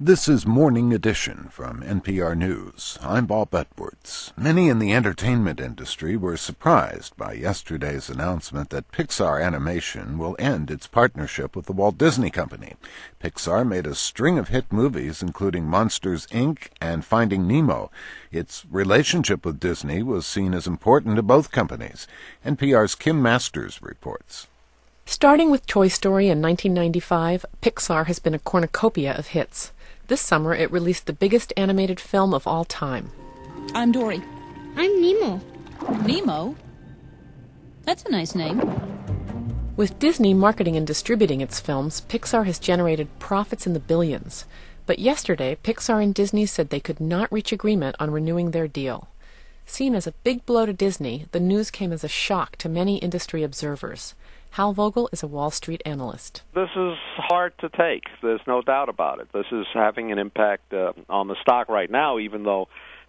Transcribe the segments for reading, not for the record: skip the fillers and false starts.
This is Morning Edition from NPR News. I'm Bob Edwards. Many in the entertainment industry were surprised by yesterday's announcement that Pixar Animation will end its partnership with the Walt Disney Company. Pixar made a string of hit movies, including Monsters, Inc. and Finding Nemo. Its relationship with Disney was seen as important to both companies. NPR's Kim Masters reports. Starting with Toy Story in 1995, Pixar has been a cornucopia of hits. This summer, it released the biggest animated film of all time. I'm Dory. I'm Nemo. Nemo? That's a nice name. With Disney marketing and distributing its films, Pixar has generated profits in the billions. But yesterday, Pixar and Disney said they could not reach agreement on renewing their deal. Seen as a big blow to Disney, the news came as a shock to many industry observers. Hal Vogel is a Wall Street analyst. This is hard to take. There's no doubt about it. This is having an impact on the stock right now, even though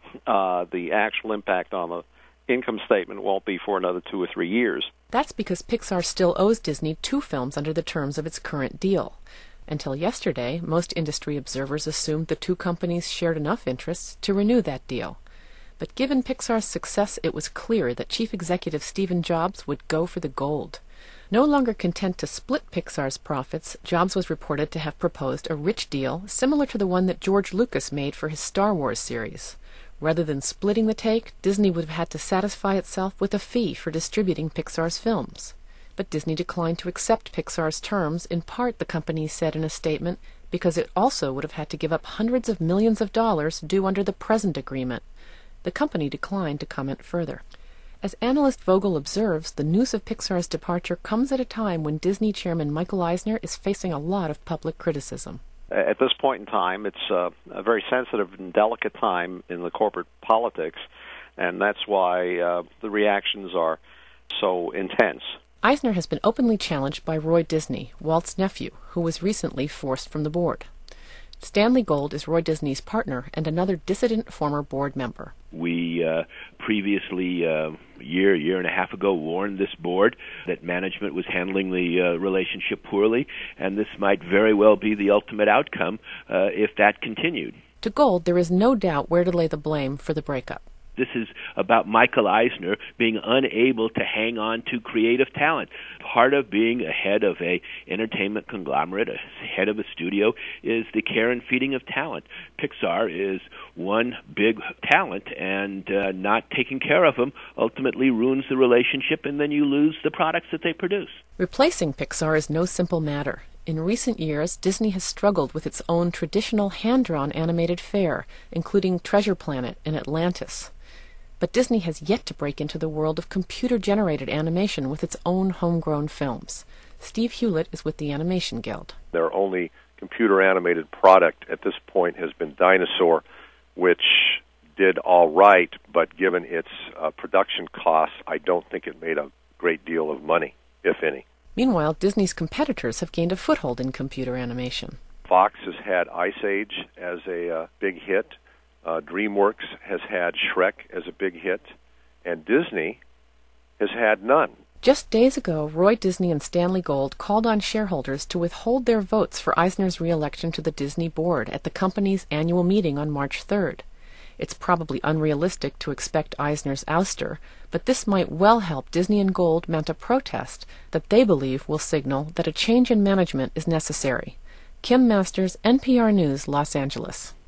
the actual impact on the income statement won't be for another 2 or 3 years. That's because Pixar still owes Disney 2 films under the terms of its current deal. Until yesterday, most industry observers assumed the 2 companies shared enough interests to renew that deal. But given Pixar's success, it was clear that Chief Executive Stephen Jobs would go for the gold. No longer content to split Pixar's profits, Jobs was reported to have proposed a rich deal similar to the one that George Lucas made for his Star Wars series. Rather than splitting the take, Disney would have had to satisfy itself with a fee for distributing Pixar's films. But Disney declined to accept Pixar's terms, in part, the company said in a statement, because it also would have had to give up hundreds of millions of dollars due under the present agreement. The company declined to comment further. As analyst Vogel observes, the news of Pixar's departure comes at a time when Disney chairman Michael Eisner is facing a lot of public criticism. At this point in time, it's a very sensitive and delicate time in the corporate politics, and that's why the reactions are so intense. Eisner has been openly challenged by Roy Disney, Walt's nephew, who was recently forced from the board. Stanley Gold is Roy Disney's partner and another dissident former board member. We previously, a year and a half ago, warned this board that management was handling the relationship poorly, and this might very well be the ultimate outcome if that continued. To Gold, there is no doubt where to lay the blame for the breakup. This is about Michael Eisner being unable to hang on to creative talent. Part of being a head of a entertainment conglomerate, a head of a studio, is the care and feeding of talent. Pixar is one big talent, and not taking care of them ultimately ruins the relationship, and then you lose the products that they produce. Replacing Pixar is no simple matter. In recent years, Disney has struggled with its own traditional hand-drawn animated fare, including Treasure Planet and Atlantis. But Disney has yet to break into the world of computer-generated animation with its own homegrown films. Steve Hewlett is with the Animation Guild. Their only computer-animated product at this point has been Dinosaur, which did all right, but given its production costs, I don't think it made a great deal of money, if any. Meanwhile, Disney's competitors have gained a foothold in computer animation. Fox has had Ice Age as a big hit. DreamWorks has had Shrek as a big hit, and Disney has had none. Just days ago, Roy Disney and Stanley Gold called on shareholders to withhold their votes for Eisner's re-election to the Disney board at the company's annual meeting on March 3rd. It's probably unrealistic to expect Eisner's ouster, but this might well help Disney and Gold mount a protest that they believe will signal that a change in management is necessary. Kim Masters, NPR News, Los Angeles.